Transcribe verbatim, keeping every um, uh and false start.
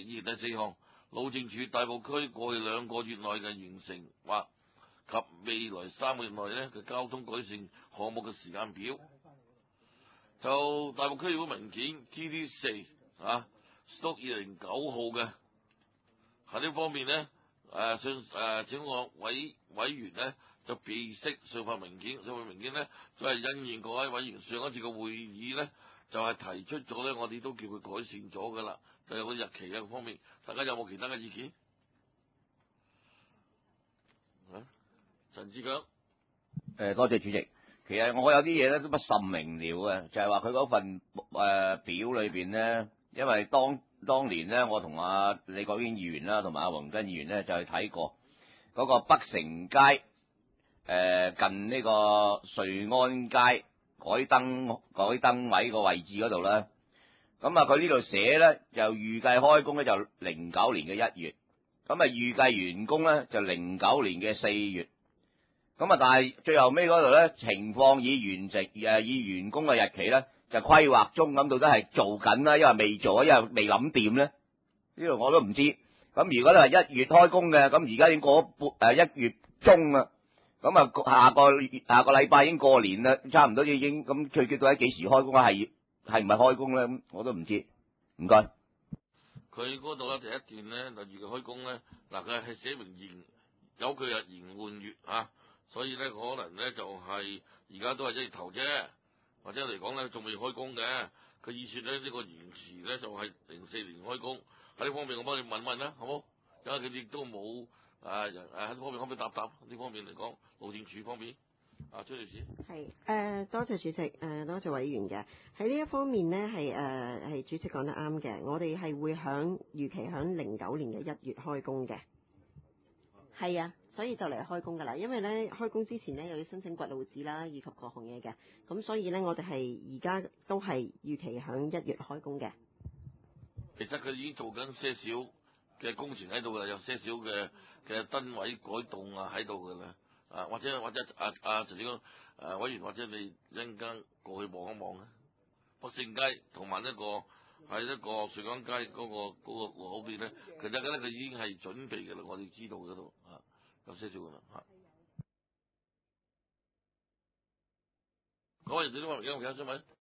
議第四項，路政署大埔區過去兩個月內嘅完成或及未來三個月內呢嘅交通改善項目嘅時間表。就大埔區議會文件 T D 四啊 ，Stock 二零九號嘅喺呢方面呢，誒上誒請我委委員呢就備悉上份文件，上份文件呢就係因應各位委員上一次嘅會議呢，就係、是、提出咗呢，我哋都叫佢改善咗噶啦，就係個日期嘅方面，大家有冇其他嘅意見？啊，陳志強， 誒，多謝主席。其實我有啲嘢咧都不甚明了嘅，就係話佢嗰份誒、呃、表裏邊咧，因為當當年咧，我同阿李國英議員啦，同埋阿黃根議員咧就去睇過嗰個北城街誒、呃、近呢個瑞安街改燈改燈位個位置嗰度咧，咁啊佢呢度寫咧就預計開工咧就零九年嘅一月，咁啊預計完工咧就零九年嘅四月。咁啊，但係最後尾嗰度咧，情況以完成誒以完工嘅日期咧，就規劃中，咁到底係做緊啦，因為未做，因為未諗掂咧，呢度我都唔知。咁如果你係一月開工嘅，咁而家已經過咗半誒一月中啦，咁啊下個下個禮拜已經過年啦，差唔多已經咁，最結到喺幾時開工啊？係係唔係開工咧？咁我都唔知。唔該。 佢嗰度咧第一段咧，就預計開工咧，嗱佢係寫明延有佢日延換月啊。所以咧，可能咧就係而家都係一月頭啫，或者嚟講咧仲未開工嘅。佢意思咧呢、這個延遲咧就係零四年開工。喺呢方面我幫你問問啦，好冇？因為佢亦都冇誒誒喺呢方面可唔可以答答？呢方面嚟講，路政署方面，啊崔女士。 係誒、呃，多謝主席，誒、呃、多謝委員嘅喺呢一方面呢，係誒係主席講得啱嘅。我哋係會響預期響零九年嘅一月開工嘅。係啊，所以就嚟開工噶啦，因為咧開工之前咧又要申請掘路紙啦，以及各項嘢嘅，咁所以咧我哋係而家都係預期響一月開工嘅。 其實佢已經做緊些少嘅工程喺度啦，有些少嘅嘅燈位改動啊喺度噶啦，啊或者或者啊啊陳志剛誒委員或者你一陣間過去望一望啊，北勝街同埋一個喺一個瑞安街嗰、那個嗰、那個嗰邊咧，其實咧佢已經係準備嘅啦，我哋知道嗰度啊有些少噶啦嚇。各位，你呢方面有冇其他新聞？